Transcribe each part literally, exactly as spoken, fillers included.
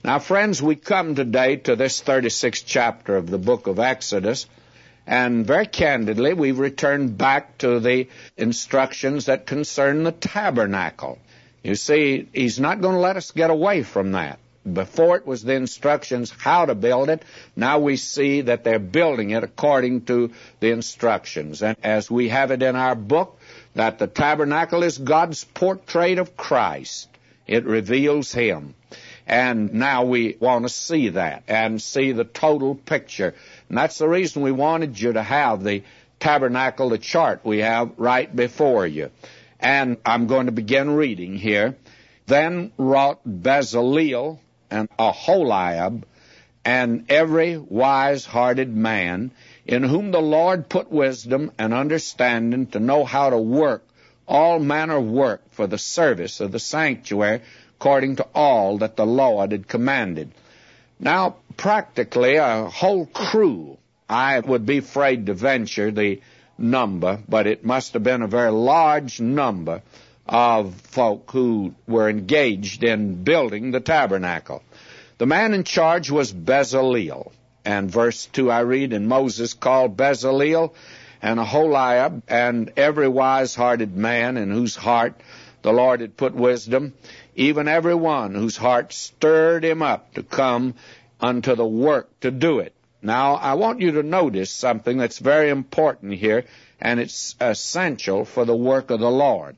Now, friends, we come today to this thirty-sixth chapter of the book of Exodus, and very candidly, we've returned back to the instructions that concern the tabernacle. You see, he's not going to let us get away from that. Before it was the instructions how to build it. Now we see that they're building it according to the instructions. And as we have it in our book, that the tabernacle is God's portrait of Christ. It reveals Him. And now we want to see that and see the total picture. And that's the reason we wanted you to have the tabernacle, the chart we have right before you. And I'm going to begin reading here. Then wrought Bezaleel and Aholiab, and every wise-hearted man, in whom the Lord put wisdom and understanding to know how to work all manner of work for the service of the sanctuary, according to all that the Lord had commanded. Now, practically a whole crew, I would be afraid to venture the number, but it must have been a very large number of folk who were engaged in building the tabernacle. The man in charge was Bezaleel. And verse two I read, and Moses called Bezaleel and Aholiab and every wise-hearted man in whose heart the Lord had put wisdom, even every one whose heart stirred him up to come unto the work to do it. Now, I want you to notice something that's very important here, and it's essential for the work of the Lord.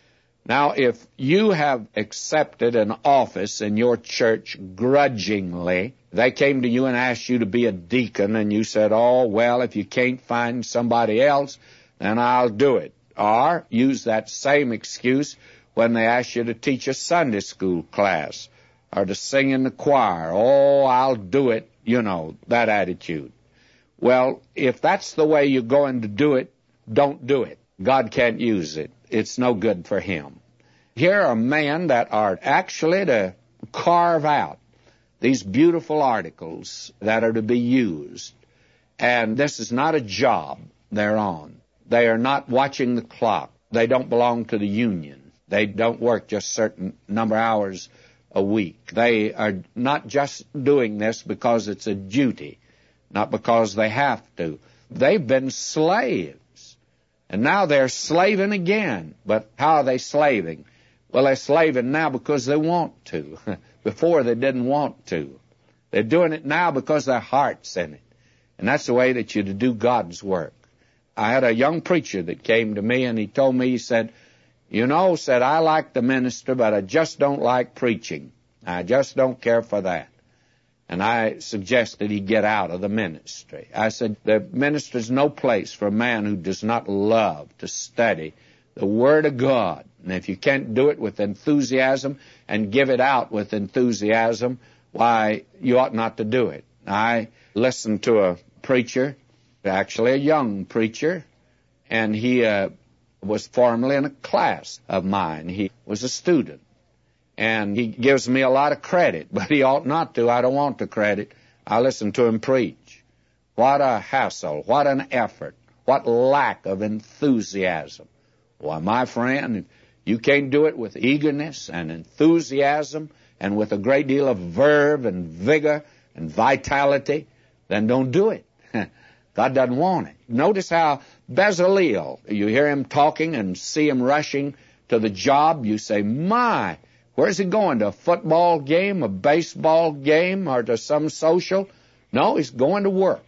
Now, if you have accepted an office in your church grudgingly, they came to you and asked you to be a deacon, and you said, oh, well, if you can't find somebody else, then I'll do it. Or use that same excuse when they ask you to teach a Sunday school class or to sing in the choir. Oh, I'll do it, you know, that attitude. Well, if that's the way you're going to do it, don't do it. God can't use it. It's no good for Him. Here are men that are actually to carve out these beautiful articles that are to be used. And this is not a job they're on. They are not watching the clock. They don't belong to the union. They don't work just a certain number of hours a week. They are not just doing this because it's a duty, not because they have to. They've been slaves. And now they're slaving again. But how are they slaving? Well, they're slaving now because they want to. Before they didn't want to. They're doing it now because their heart's in it. And that's the way that you're to do God's work. I had a young preacher that came to me, and he told me, he said, you know, said, I like the minister, but I just don't like preaching. I just don't care for that. And I suggested he get out of the ministry. I said, the minister's no place for a man who does not love to study the Word of God. And if you can't do it with enthusiasm and give it out with enthusiasm, why, you ought not to do it. I listened to a preacher, actually a young preacher, and he uh, was formerly in a class of mine. He was a student. And he gives me a lot of credit, but he ought not to. I don't want the credit. I listen to him preach. What a hassle. What an effort. What lack of enthusiasm. Why, my friend, if you can't do it with eagerness and enthusiasm and with a great deal of verve and vigor and vitality, then don't do it. God doesn't want it. Notice how Bezaleel, you hear him talking and see him rushing to the job, you say, my, where's he going? To a football game, a baseball game, or to some social? No, he's going to work.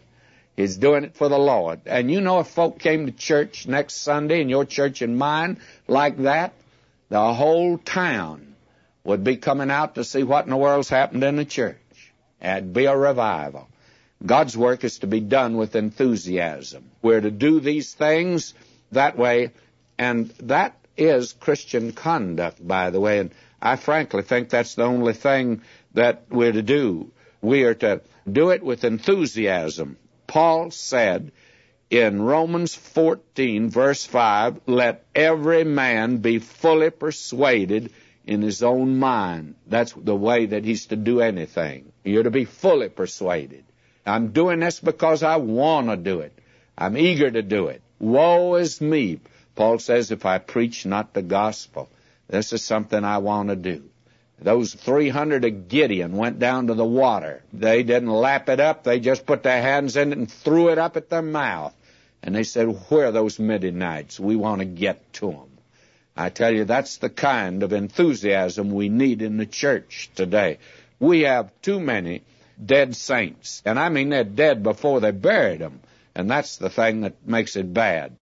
He's doing it for the Lord. And you know, if folk came to church next Sunday, in your church and mine, like that, the whole town would be coming out to see what in the world's happened in the church. It'd be a revival. God's work is to be done with enthusiasm. We're to do these things that way, and that is Christian conduct, by the way, and I frankly think that's the only thing that we're to do. We are to do it with enthusiasm. Paul said in Romans fourteen, verse five, let every man be fully persuaded in his own mind. That's the way that he's to do anything. You're to be fully persuaded. I'm doing this because I want to do it. I'm eager to do it. Woe is me, Paul says, if I preach not the gospel. This is something I want to do. Those three hundred of Gideon went down to the water. They didn't lap it up. They just put their hands in it and threw it up at their mouth. And they said, where are those Midianites? We want to get to them. I tell you, that's the kind of enthusiasm we need in the church today. We have too many dead saints. And I mean they're dead before they buried them. And that's the thing that makes it bad.